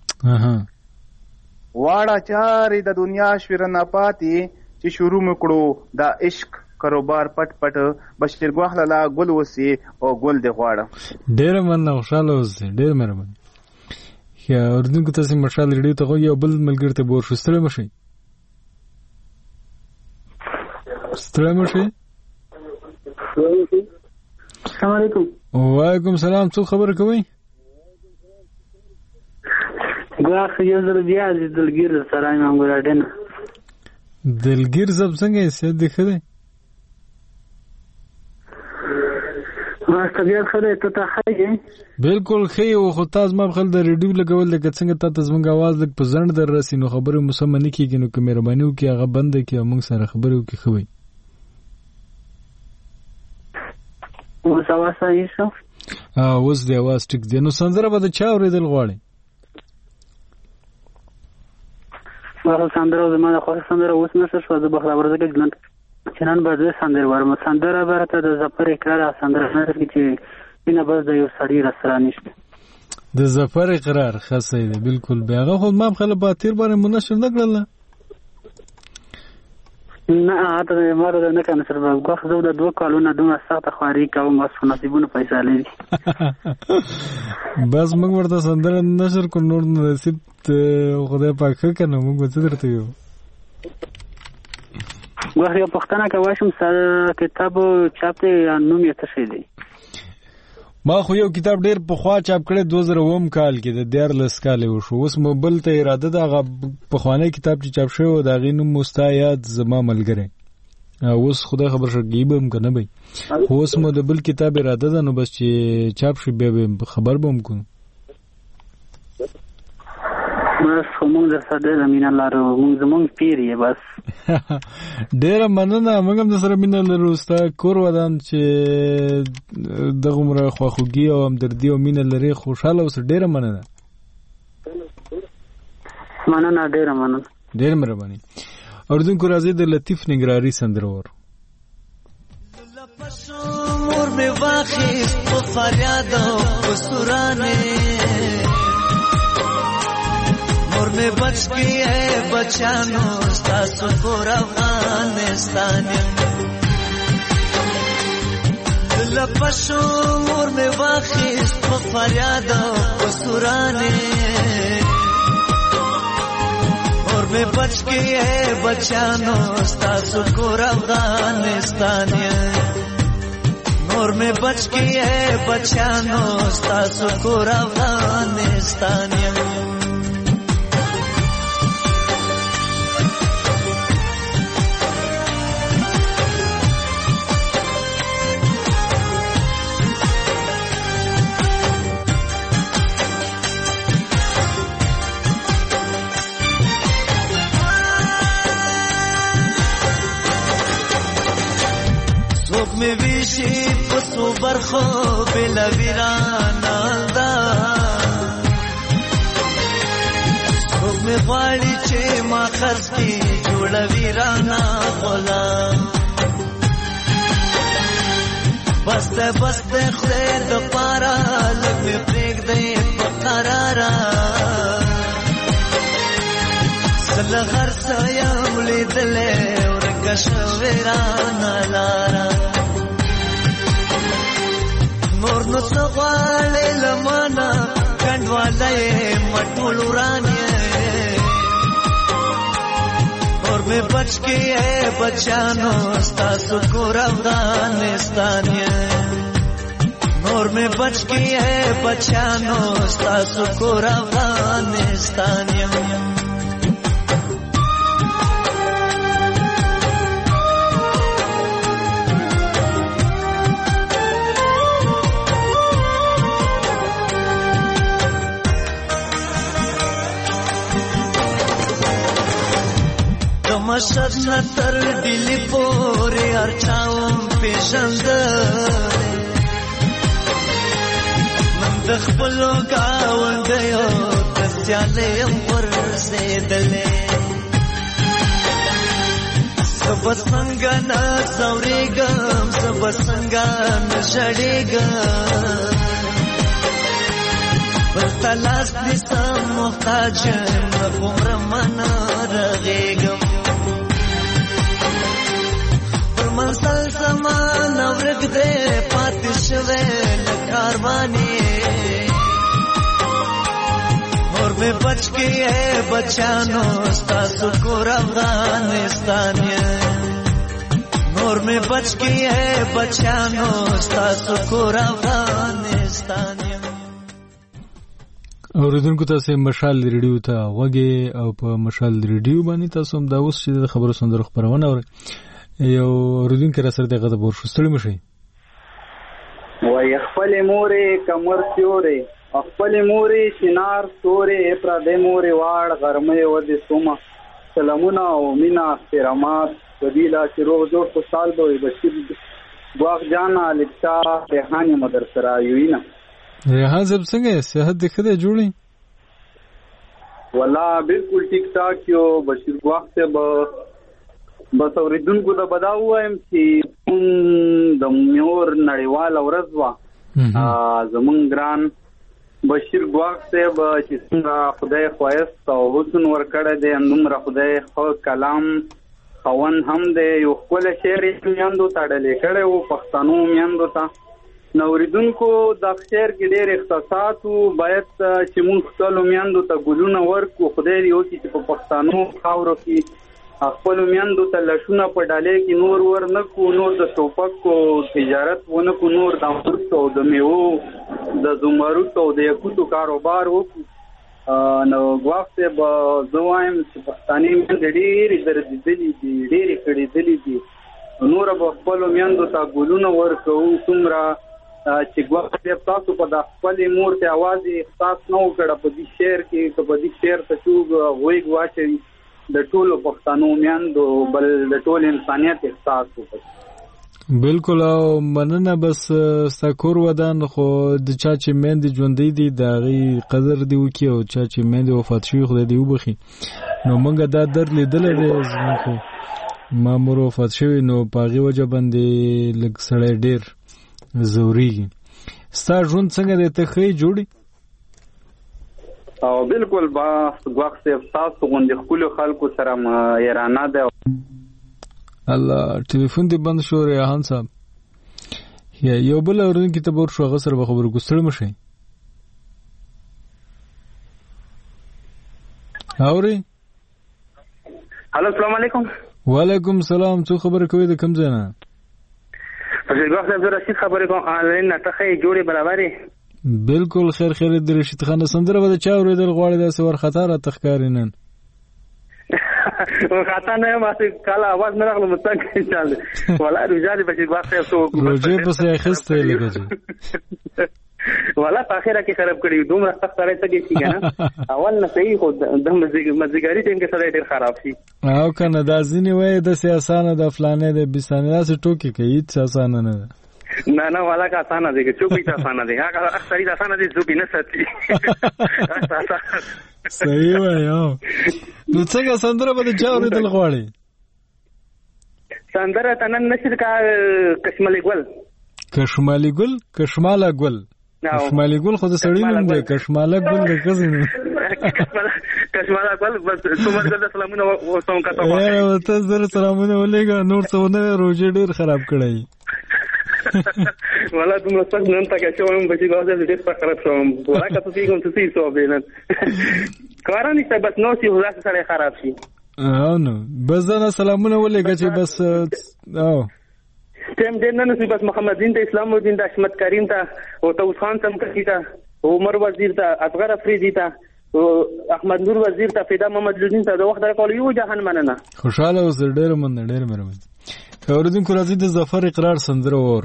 واړه چارې د دنیا شویره نه پاتې چې شروع مکړو دا عشق کاروبار پټ پټ بشیر ګوخله لا ګل وسی او ګل دی غواړه ډېر مننه خوشاله اوسئ ډېر مهرباني یا اردن کو تاسو مشال ریډیو ته یو بل ملګری ته بور شستره مشي ستړی مشي السلام علیکم وعلیکم سلام څو خبر کوي ګواخ یو زر بیا دلګیر سره امام ګراډن دلګیر زب څنګه څه دخره طبیعت خدای ته ته خایي بالکل خي او خو تاسو ما خپل د ریډیو لګول د څنګه تاسو زموږ आवाज لګ په ځند در رسي نو خبره مسمه نه کیږي نو کوم مهرباني وکي هغه بند کی موږ سره خبرو کې خوي او سوا صحیح شو ا اوس د आवाज ټیک دی نو سندره به د چا اوریدل غواړي ورو سندره زما د خو سندره اوس نه شو د بخبر د ګلند چنان به سندره ورم سندره برته د زفر اقرار سندره نه چې اینه بس د یو سړی رسره نشته د زفر اقرار خاصه دی بالکل بیاغه خود ما خپل باتیر باندې منشر نه کړل نه اته ما د نه کنه سره غوښ زو د دوه کالونو دوه سخت خواري کوم بس نصیبونه پیسې لري بس موږ ورته سندره نشر کو نور نصیب خدای پاک کنه موږ څه درته یو غوښ یو پښتنه کواشم سره کتاب چاپ ته نوم یې تشې دی ما خو یو کتاب ډیر په خوا چاپ کړی دوه زره اووه کال کې د دیار لس کال وشو اوس موبایل ته اراده دا غ په خوانه کتاب چې چاپ شوی دا غینو مستعد زما ملګری اوس خدای خبر شګیبم کنه بھائی اوس مو د بل کتاب اراده ده نو بس چې چاپ شي به خبر بم کو بس موږ د ساده زمينه لارو موږ زمونږ پیری بس ډیر مننه موږ هم د سره مینه لرو ستا کور ودان چې دغه مره خوخوږي او هم دردی او مینه لري خوشاله اوس ډیر مننه مننه ډیر مننه ډیر مهرباني اردن کو راځي د لطیف نګراری سندرور مور می واخی او فریاد او سورانه مور میں بچ گئی ہے بچانو ستاسو کور افغانستان لپشو مور میں واخیست په فریاد او سورانه مور میں بچ گئی ہے بچانو ستاسو کور افغانستان مور میں بچ گئی ہے بچانو ستاسو کور افغانستان میں ویشی پسو برخو بلا ویرانا دا سوک میں می غواړي چې ما خرڅ کی جوړوي رانا غلام بسته بسته خدای د پارا لږ می پرېږدئ په قراره زه له هر څه یم لیدلی ورکه شوې رانه لاره نور نو څه غواړې له مانه کنډواله یې ما ټول وران یې اور مې بچ کې یې بچیانو ستاسو کور افغانستان یې نور مې بچ کې یې بچیانو ستاسو کور افغانستان یې مشهد نتر ډیلی پورې هر چاوم پیژندلی من د خپلو ګاونډیو تر سیالۍ یم ورسېدلی زه به څنګه نه ځورېږم زه به څنګه نه ژړېږم بل ته لاس نیسم محتاج یم نه هومره ما نه رغېږم منزل زمان ورک دے پاتې شوی لکه ارمانې اور مې بچ کې یې بچیانو ستاسو کور افغانستان یې نور مې بچ کې یې بچیانو ستاسو کور افغانستان یې اوریدونکو تاسو مشال ریډیو ته غوږی او په مشال ریډیو باندې تاسو هم دا اوس چې د خبرو سندرو خبرونه اورئ یو اوریدونکو را سره دغه د بور شستړی مشي وای خپل مورې کمر سیورې خپل مورې شینار سورې پر دې مورې واړ غرمې و دې سوما سلامونه او مینا احترامات ودیلا چې روغ جوړ خوشحال به بشیر باغ جانا لکتا ریحان مدرسه یوینا ریحان صاحب څنګه صحت دې ښه دی جوړی والله بالکل ټیک ټاک یو بشیر باغ ته به بس اوریدونکو ته بدا وایم چې د میور نړیوال ورځ وا زمون ګران بشیر ګواخ صاحب چې څنګه خدای خوایست او حسن ورکړه دې اندومره خدای خو کلام خوان هم دې یو خپل شعر میاندو تړلې کړه او پښتنو میاندو ته نو اوریدونکو د شعر کې ډېر اختصاصات باید چې مونږ خپل میاندو ته ګلونه ورکو خدای دې وکړي چې په پښتنو خاورو کې خپل میاندو ته لښونه په ډالۍ کې نور ور نه کو نور د ټوپکو تجارت ونه کو نور د امرت او د میوو د زمرد او د یاقوتو کاروبار وکړو نو ګواښ صاحب زه وایم چې پښتانه میندې ډېرې درځېدلې دي ډېرې کړېدلې دي نور به خپلو میندو ته ګلونه ورکوو څومره چې ګواښ صاحب تاسو په د خپلې مور ته اواز یې احساس نه وکړه په دې شعر کې که په دې شعر ته څوک غوږ واچوي د ټولو پښتنو میندو بل د ټول انسانیت احساس وکړي بالکل او مننه بس ستا کور ودان خو د چا چې میندې ژوندۍ دي د هغې قدر دې وکړي او چا چې میندې وفات شوي خدای دې وبخي نو موږ دا درد لیدلی دی زموږ خو ما مور وفات شوي نو په هغې وجه باندې لږ سړی ډېر ځورېږي ستا ژوند څنګه دی ته ښه جوړې او بالکل با ګواښ صاحب تاسو غوندې ښکلو خلکو سره یارانه ده الله ټلیفون دې بند شو ریحان صاحب یا یو بل اورونکي ته به ورشو هغه سره به خبرې کوو ستړي مه شئ اورئ هلو السلام علیکم وعلیکم السلام څو خبرې کوئ د کوم ځای نه ګواښ صاحب زه رشید خبرې کوم آنلاین نه ته ښه جوړې برابرې بالکل خیر خیر د رشید خان سندره به د چا اورېدل غواړي داسې ورخطا راته ښکاري نن ورخطا نه یم هسې کله اواز نه راغلم څنګه انشاءالله والله روژه دې پسې ګواښ صاحب څه وکړو روژې پسې اخیستی لکه چې والله په اخره کې خراب کړي دومره سخت سړی څه کېږي که نه اول نه صحیح خو د مازدیګري ټایم کې سړی ډېر خراب شي او که نه دا ځینې وایي داسې اسانه ده فلانې ده بیسانې داسې ټوکې کوي هېڅ اسانه نه ده نه نه والا کا اسانه دی چې چوکۍ ته اسانه دی هغه اکثری ته اسانه دی چوکۍ نه ساتي صحیح وای نو څنګه سندره به چا اوریدل غواړي سندره تنن نشر کا کشمالی ګل کشمالی ګل کشماله ګل کشمالی ګل خو د سړی نوم دی کشماله ګل د ښځې نوم کشماله ګل بس څومره ګل سلامونه وسوم کته وای ته زره سلامونه ولېګا نور څه نه روزه ډیر خراب کړی ولا دومره څنګه نن تا کې شوم به چې غوښه دې په خراب شوم ولا کته چې کوم څه څه وبینن کارانی څه بس نو چې وځه سره خراب شي او نو بس زنه سلامونه ولېګا چې بس او تم دې نن نو بس محمد دین ته اسلام الدین ته احمد کریم ته او توس خان تم کړی ته عمر وزیر ته اصغر افریدی ته احمد نور وزیر ته فدا محمد لودین ته د وخت راکول یو جهان مننه خوشاله اوس ډېر من ډېر مېرمن اوردونکو راځي د ظفر اقرار سندره وورو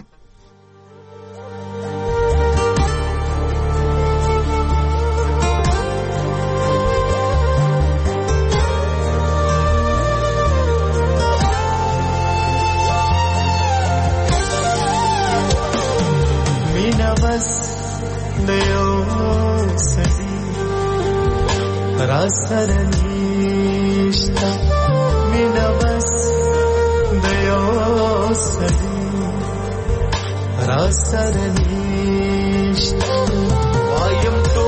مینا بس دیو سدی را سرنیشتا مینا بس دیو سدی را سرنیشتا وایم تو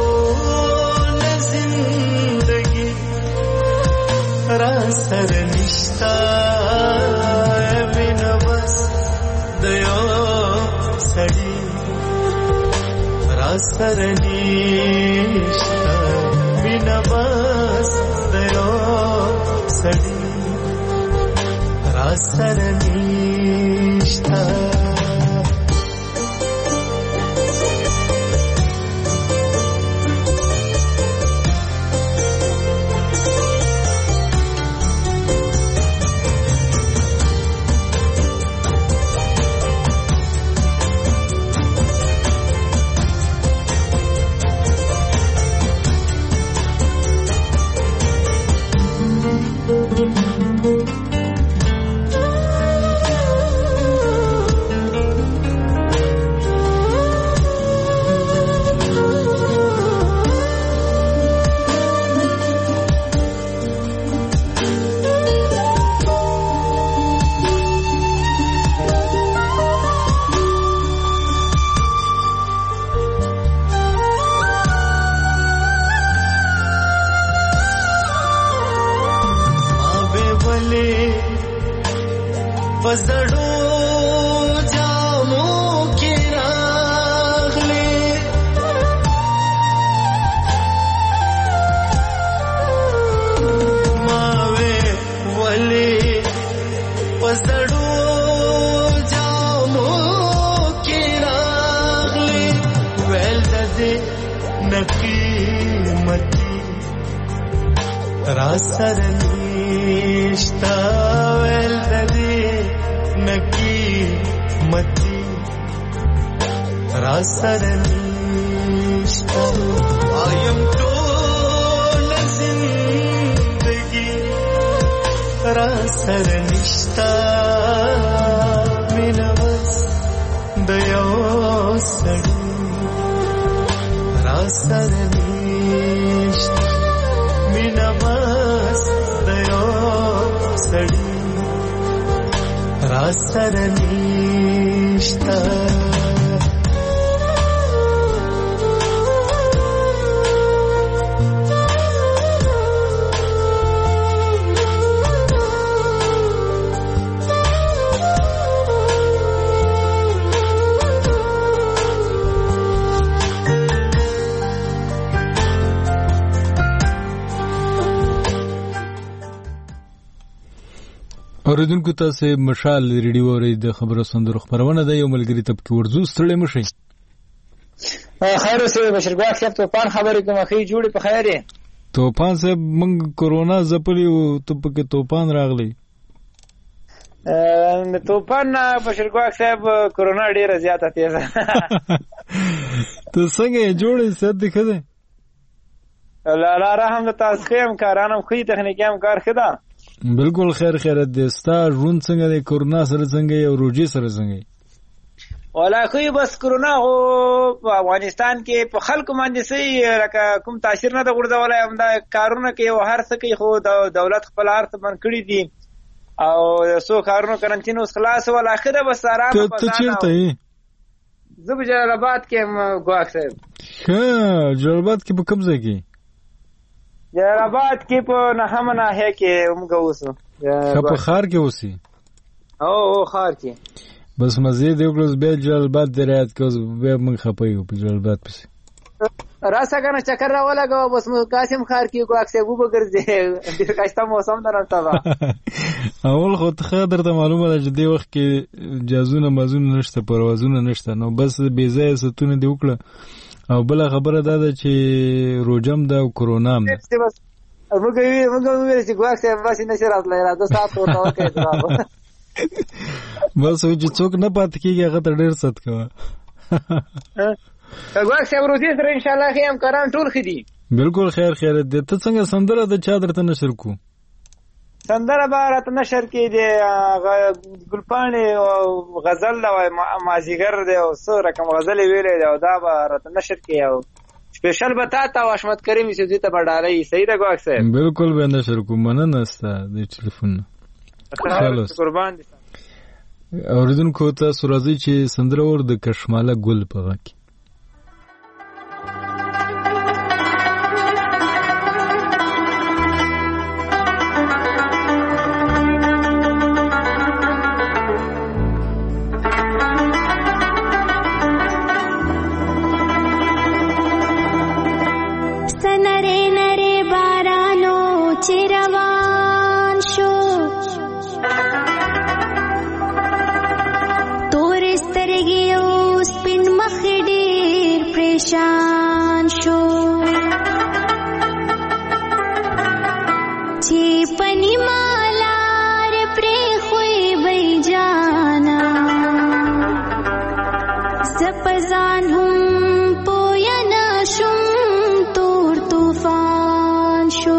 زندگی را سرنیشتا مینا بس دیو سدی سرنیشتا مینا بس دیو سدی را سرنیشتا اوریدونکو تاسو مشال ریډیو اوري د خبرو سندرو خبرونه د یو ملګری تبکی ورزو ستړي مشي خیر اوسې بشرګواه صاحب توپان خبرې کوم خې جوړې په خیر یې توپان صاحب موږ کورونا زپلی او ته پکې توپان راغلی ا توپان بشرګواه صاحب کورونا ډیره زیاته تیزه ته څنګه جوړې ست دخه لا لا رحم تاسو خیم کارانم خې تخنیکی هم کار خدا بالکل خیر خیرت دې ستا ژوند څنګه د کورونا سره څنګه او روجي سره څنګه ولا خو بس کرونا هو په افغانستان کې په خلکو باندې سي لکه کوم تاثیر نه د غورځولای هم دا کارونه کې او هر څه کې خو د دولت خپل هر څه بند کړی دي او سو کارونو کرنټین اوس خلاص ول اخره بس آرام ته ته چیرته یې؟ زه په جلال آباد کې ګواښ صاحب. ښه جلال آباد کې په کوم ځای کې؟ جلال آباد کې په نهمه ناحیه کې موږ اوسو. ښه په ښار کې اوسې؟ او او ښار کې بس مزید یو کلوز بیا جلال آباد دی رایت کوز بیا موږ خپه یو په جلال آباد پسې راسه کنه چکر را ولګاو بس مو قاسم ښار کې ګواښ صاحب وګرځي ډېر ښایسته موسم ده نن سبا. اول خو ته درته معلومه ده چې دې وخت کې جازونه مازونه نشته پروازونه نشته نو بس بې ځایه ستونه دې وکړه او بله خبره دا ده چې روجم ده او کرونا هم ده. موږ موږ وویل چې ګواښ صاحب بس نشي راتلی را دو ساعت ورته وکړې بس وایي چې څوک نه پاتې کېږي هغه ته ډېر ست کوه. ګواښ صاحب روزي سره انشاءالله ښې همکاران ټول ښه دي. بالکل خیر خیریت دی. ته څنګه سندره د چا درته نشر کو؟ سندره به راته نشر کې دی ګلپاڼې او غزل ده مازدیګر دی او څه رقم غزلې ویلې دی او دا به راته نشر کې او سپیشل به تا ته او حشمت کریم یوسفزي ته به ډالۍ. صحیح ده ګواښ صاحب؟ بالکل به نشر کو. مننه ستا د ټلیفون نه. قربان دي. اوریدونکو تاسو راځئ چې سندره ور د کشماله ګل په غږ کې. परेशान शो ची पनी मालार प्रे खुई बई जाना सपजान हम पोया नाशुम तोर तूफान शो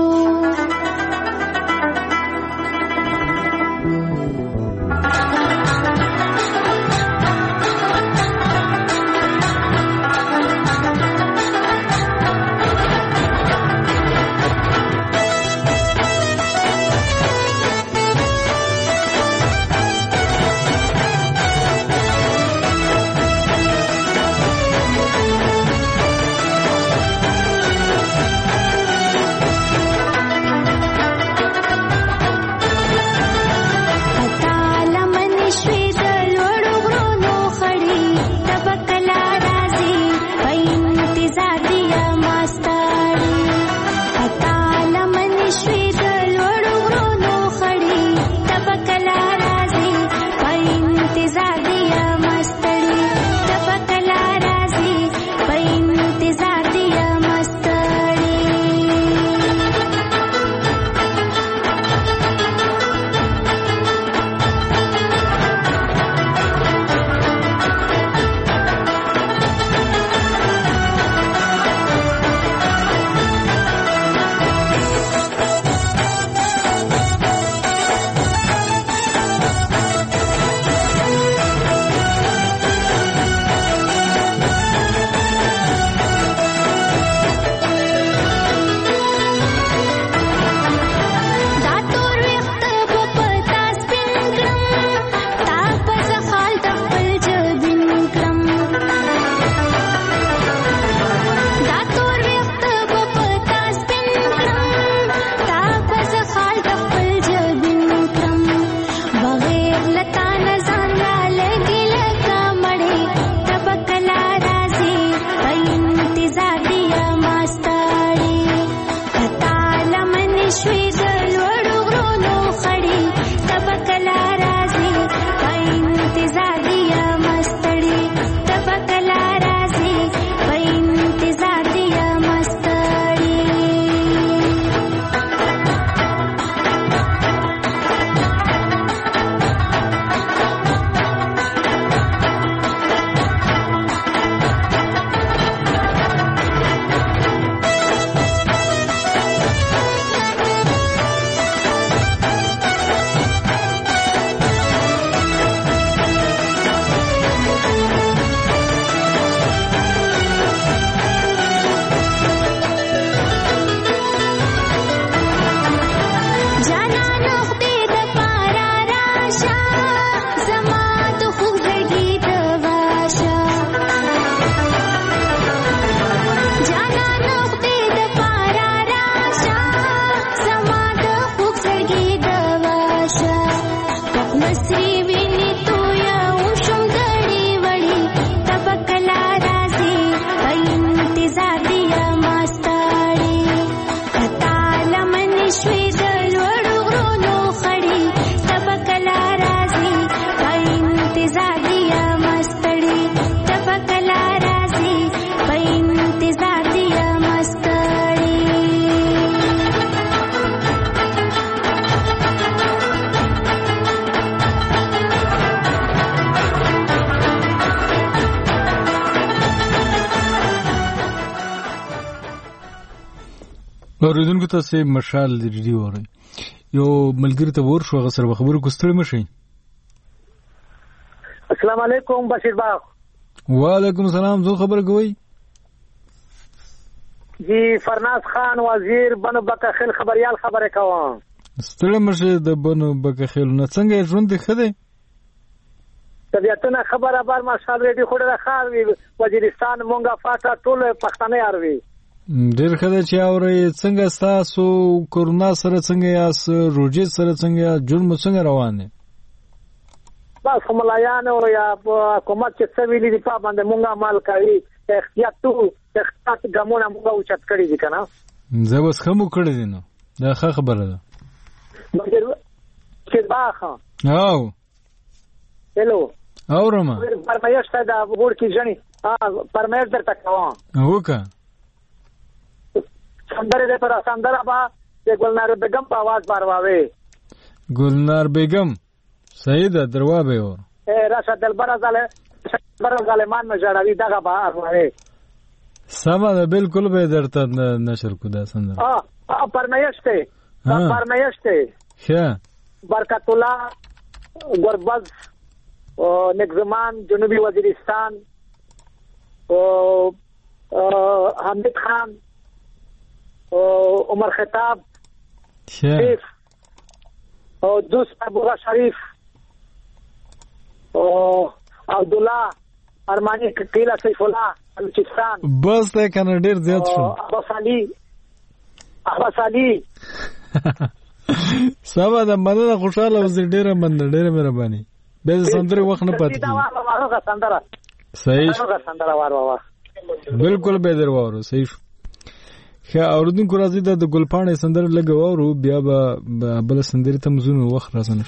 اوریدونکو تاسو مشال ریډیو اورئ. یو ملګری ته ورشو هغه سره خبرو کوستړی مشي. السلام علیکم بشیر باغ. وعلیکم السلام. زو خبر کوي جی فرناز خان وزیر بنو بکخیل خبريال خبره کوم. ستړی مشه د بنو بکخیل نه څنګه ژوند خده طبيعتونه خبره بار ماشال ریډي خوړه خار وی وزیرستان مونږه فاټه ټول پښتنه اروي ډیر خده چې اوري څنګه تاسو کورونا سره څنګه یاس روجي سره څنګه جرم څنګه روان دي بس ملایان او یا حکومت چې څه ویلي دي په باندې مونږه عمل کوي احتیاط تو احتیاط ګمونه مونږه اوچت کړی دي کنه زه بس خمو کړی دي نو دا ښه خبره ده مګر چې باخه او هلو اورما پرمایش ته دا وګور کی جنې ها پرمایش درته کوم وکا سندره ده پر سندره با د ګلنار بیگم په आवाज بارواوي ګلنار بیگم صحیح ده دروا به اور اے راشد دلبر زاله دلبر ظالمان مجاړوي دغه بار وای سما ده بالکل به درته نشر کو ده سندره اه پرمایش ته پرمایش ته ښه برکت الله گربز نگزمان جنوبی وزیرستان حمید خان عمر خطاب شریف دوست ابوغا شریف عبدالله ارمانی قیلا سیف الله بلوچستان بس ته کنه ډیر زیات شو عباس علي عباس علي سبا د مننه خوشاله اوس ډیره مننه ډیره مهرباني به سندره وخت نه پاتې صحیح بالکل به درواورو صحیح شو. خا اوردونکو راځي د ګلپاڼې سندره لګاورو بیا به بل سندره ته مزونو وخت راځنه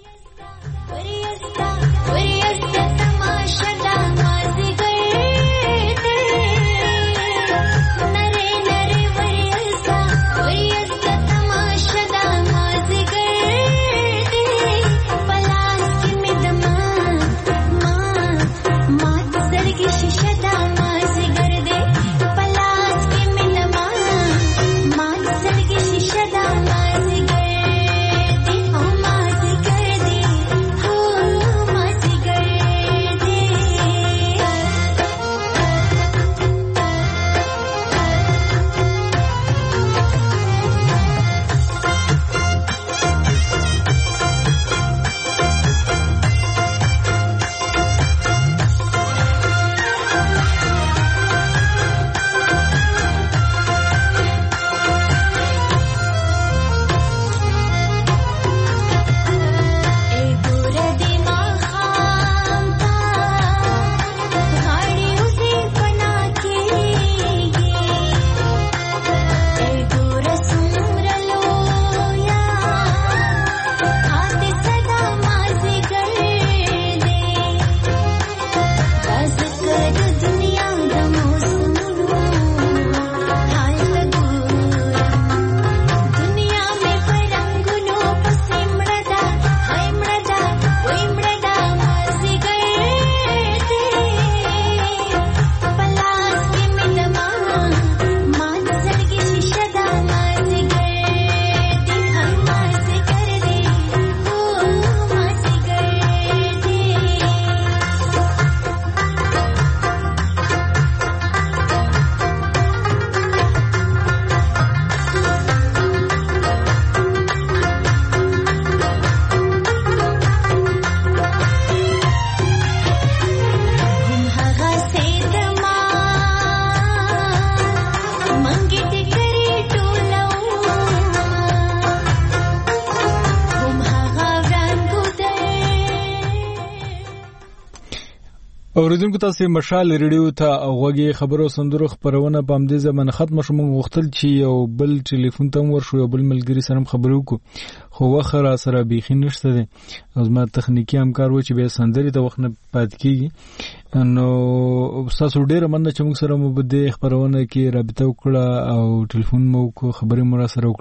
اوریدونکو تاسو مشال ریډیو ته اوغه خبرو سندرو خبرونه په امدې زمانه ختم شوم غوښتل چې یو بل ټلیفون ته ورشو یو بل ملګری سره خبرو کو خو وخره سره بيخي نشته دي از ما تخنیکی همکار و چې به سندري ته وخت نه پات کیږي نو تاسو ډیره مننه چې موږ سره مو بده خبرونه کې رابطه وکړه او ټلیفون مو کو خبرې مو سره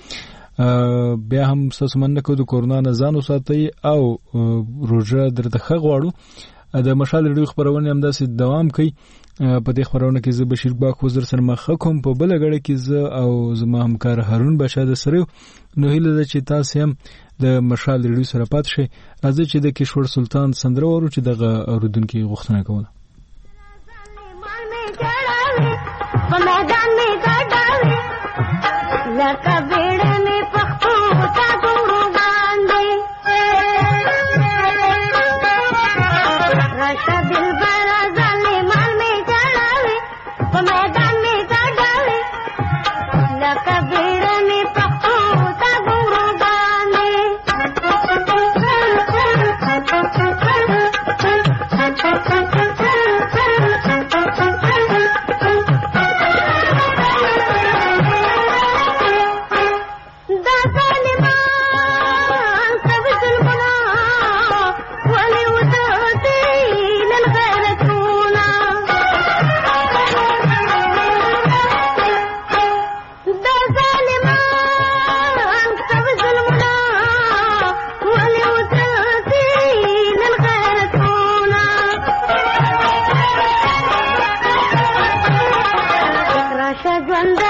وکړلې بیا هم تاسو مننه کو د کورونا نه ځان وساتئ او روزه درته خغواړو د مشال ریډیو خبرونه هم داسې دوام کوي په دې خبرونه کې زه بشیر باک وزر سره مخ کوم په بل غړي کې زه او زما همکار هارون بشا د سره نو هیله ده چې تاسو هم د مشال ریډیو سره پات شئ. راځي چې د کشور سلطان سندره ورو چې دغه اوریدونکو غوښتنه کوله. په میدان می ګډاوي لکه بیړه می پختو تا ګورو باندې راشه دلبر ځلې مال می ګډاوي په میدان می ګډاوي لکه بیړه می پختو تا ګورو باندې Rasa